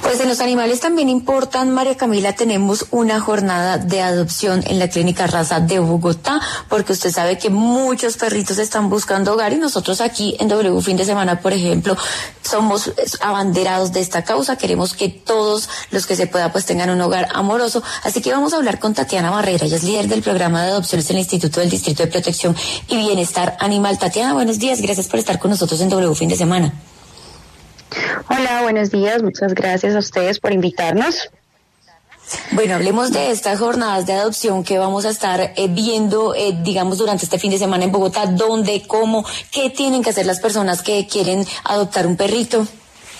Pues en los animales también importan, María Camila, tenemos una jornada de adopción en la Clínica Raza de Bogotá, porque usted sabe que muchos perritos están buscando hogar y nosotros aquí en W Fin de Semana, por ejemplo, somos abanderados de esta causa. Queremos que todos los que se pueda pues tengan un hogar amoroso. Así que vamos a hablar con Tatiana Barrera. Ella es líder del programa de adopciones en el Instituto del Distrito de Protección y Bienestar Animal. Tatiana, buenos días. Gracias por estar con nosotros en W Fin de Semana. Hola, buenos días. Muchas gracias a ustedes por invitarnos. Bueno, hablemos de estas jornadas de adopción que vamos a estar viendo, digamos, durante este fin de semana en Bogotá. ¿Dónde, cómo, qué tienen que hacer las personas que quieren adoptar un perrito?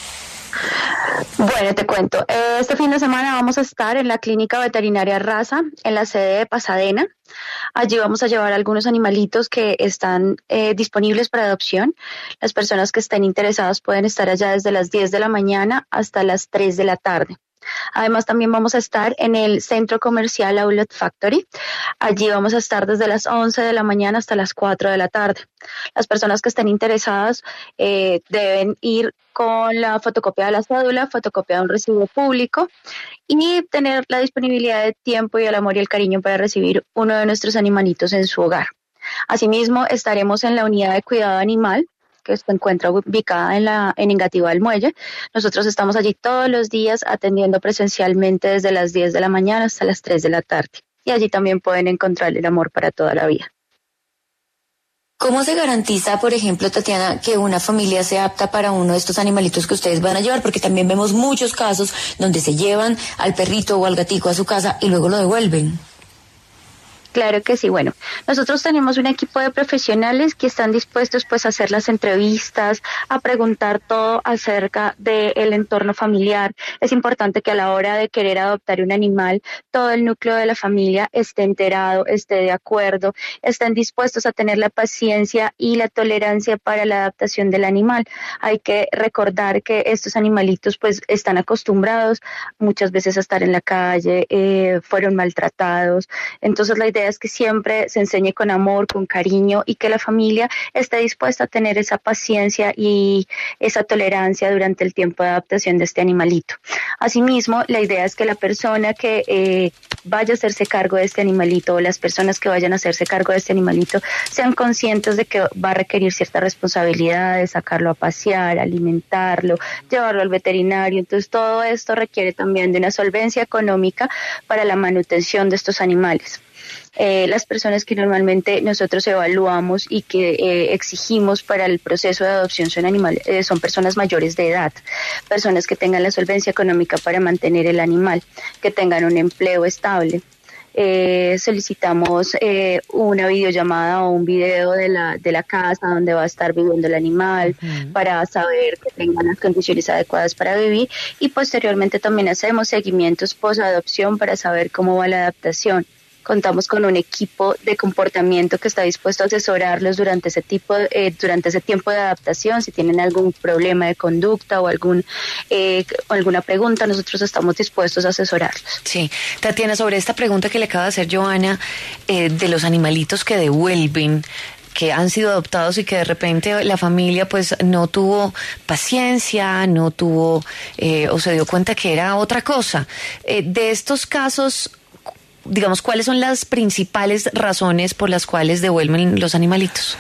Bueno, te cuento. Este fin de semana vamos a estar en la Clínica Veterinaria Raza, en la sede de Pasadena. Allí vamos a llevar algunos animalitos que están disponibles para adopción. Las personas que estén interesadas pueden estar allá desde las 10 de la mañana hasta las 3 de la tarde. Además, también vamos a estar en el Centro Comercial Outlet Factory. Allí vamos a estar desde las 11 de la mañana hasta las 4 de la tarde. Las personas que estén interesadas deben ir con la fotocopia de la cédula, fotocopia de un recibo público y tener la disponibilidad de tiempo y el amor y el cariño para recibir uno de nuestros animalitos en su hogar. Asimismo, estaremos en la unidad de cuidado animal, que se encuentra ubicada en Engativá del Muelle. Nosotros estamos allí todos los días atendiendo presencialmente desde las 10 de la mañana hasta las 3 de la tarde. Y allí también pueden encontrar el amor para toda la vida. ¿Cómo se garantiza, por ejemplo, Tatiana, que una familia sea apta para uno de estos animalitos que ustedes van a llevar? Porque también vemos muchos casos donde se llevan al perrito o al gatico a su casa y luego lo devuelven. Claro que sí. Bueno, nosotros tenemos un equipo de profesionales que están dispuestos pues a hacer las entrevistas, a preguntar todo acerca del entorno familiar. Es importante que a la hora de querer adoptar un animal, todo el núcleo de la familia esté enterado, esté de acuerdo, estén dispuestos a tener la paciencia y la tolerancia para la adaptación del animal. Hay que recordar que estos animalitos pues están acostumbrados muchas veces a estar en la calle, fueron maltratados. Entonces la idea es que siempre se enseñe con amor, con cariño y que la familia esté dispuesta a tener esa paciencia y esa tolerancia durante el tiempo de adaptación de este animalito. Asimismo, la idea es que la persona que vaya a hacerse cargo de este animalito o las personas que vayan a hacerse cargo de este animalito sean conscientes de que va a requerir ciertas responsabilidades, sacarlo a pasear, alimentarlo, llevarlo al veterinario. Entonces todo esto requiere también de una solvencia económica para la manutención de estos animales. Las personas que normalmente nosotros evaluamos y que exigimos para el proceso de adopción son personas mayores de edad, personas que tengan la solvencia económica para mantener el animal, que tengan un empleo estable. Solicitamos una videollamada o un video de la casa donde va a estar viviendo el animal para saber que tengan las condiciones adecuadas para vivir y posteriormente también hacemos seguimientos post-adopción para saber cómo va la adaptación. Contamos con un equipo de comportamiento que está dispuesto a asesorarlos durante ese tiempo de adaptación. Si tienen algún problema de conducta o alguna pregunta, nosotros estamos dispuestos a asesorarlos. Sí, Tatiana, sobre esta pregunta que le acaba de hacer Joana, de los animalitos que devuelven, que han sido adoptados y que de repente la familia pues no tuvo paciencia, no tuvo o se dio cuenta que era otra cosa. De estos casos, digamos, ¿cuáles son las principales razones por las cuales devuelven los animalitos?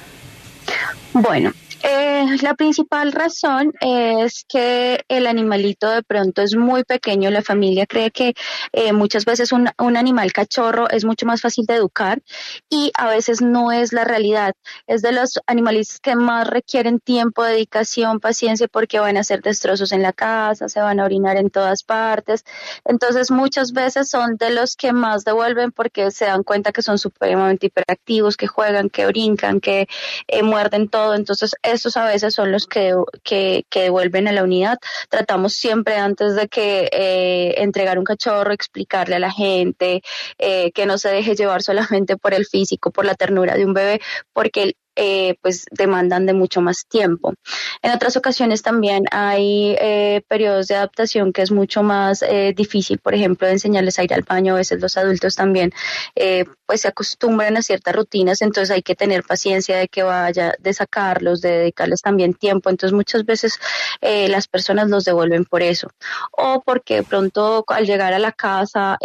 Bueno, la principal razón es que el animalito de pronto es muy pequeño. La familia cree que muchas veces un animal cachorro es mucho más fácil de educar y a veces no es la realidad. Es de los animalitos que más requieren tiempo, dedicación, paciencia, porque van a hacer destrozos en la casa, se van a orinar en todas partes. Entonces muchas veces son de los que más devuelven porque se dan cuenta que son supremamente hiperactivos, que juegan, que brincan, que muerden todo. Entonces estos a veces son los que devuelven a la unidad. Tratamos siempre antes de que entregar un cachorro, explicarle a la gente que no se deje llevar solamente por el físico, por la ternura de un bebé, porque pues demandan de mucho más tiempo. En otras ocasiones también hay periodos de adaptación que es mucho más difícil, por ejemplo, enseñarles a ir al baño. A veces los adultos también pues se acostumbran a ciertas rutinas, entonces hay que tener paciencia de que vaya, de sacarlos, de dedicarles también tiempo. Entonces muchas veces las personas los devuelven por eso, o porque de pronto al llegar a la casa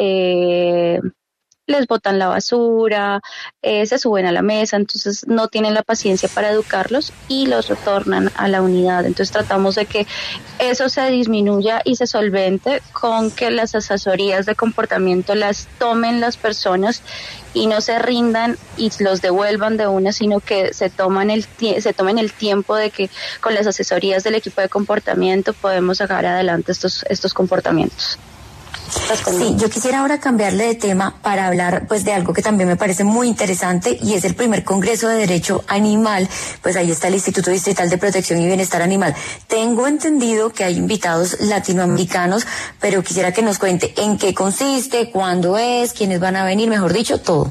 les botan la basura, se suben a la mesa, entonces no tienen la paciencia para educarlos y los retornan a la unidad. Entonces tratamos de que eso se disminuya y se solvente con que las asesorías de comportamiento las tomen las personas y no se rindan y los devuelvan de una, sino que se tomen el tiempo de que con las asesorías del equipo de comportamiento podemos sacar adelante estos comportamientos. Sí, yo quisiera ahora cambiarle de tema para hablar pues de algo que también me parece muy interesante, y es el primer Congreso de Derecho Animal. Pues ahí está el Instituto Distrital de Protección y Bienestar Animal. Tengo entendido que hay invitados latinoamericanos, pero quisiera que nos cuente en qué consiste, cuándo es, quiénes van a venir, mejor dicho, todo.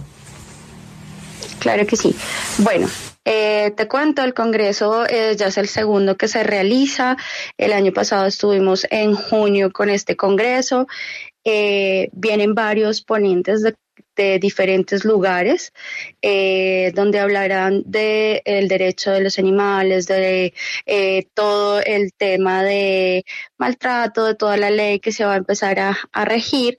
Claro que sí. Bueno, te cuento, el Congreso ya es el segundo que se realiza. El año pasado estuvimos en junio con este Congreso. Vienen varios ponentes de diferentes lugares donde hablarán de el derecho de los animales, de todo el tema de maltrato, de toda la ley que se va a empezar a regir.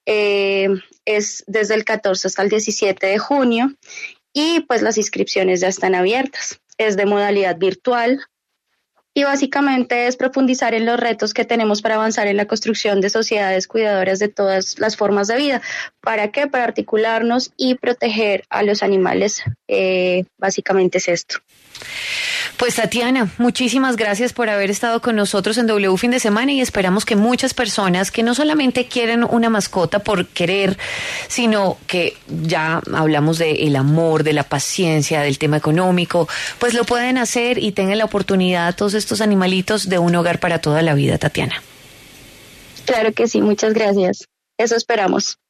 Es desde el 14 hasta el 17 de junio. Y pues las inscripciones ya están abiertas. Es de modalidad virtual y básicamente es profundizar en los retos que tenemos para avanzar en la construcción de sociedades cuidadoras de todas las formas de vida. ¿Para qué? Para articularnos y proteger a los animales. Básicamente es esto. Pues Tatiana, muchísimas gracias por haber estado con nosotros en W Fin de Semana, y esperamos que muchas personas que no solamente quieren una mascota por querer, sino que ya hablamos del amor, de la paciencia, del tema económico, pues lo pueden hacer y tengan la oportunidad, todos estos animalitos, de un hogar para toda la vida, Tatiana. Claro que sí, muchas gracias. Eso esperamos.